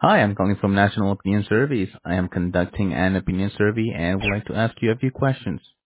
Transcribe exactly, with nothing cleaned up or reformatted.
Hi, I'm calling from National Opinion Surveys. I am conducting an opinion survey and would like to ask you a few questions.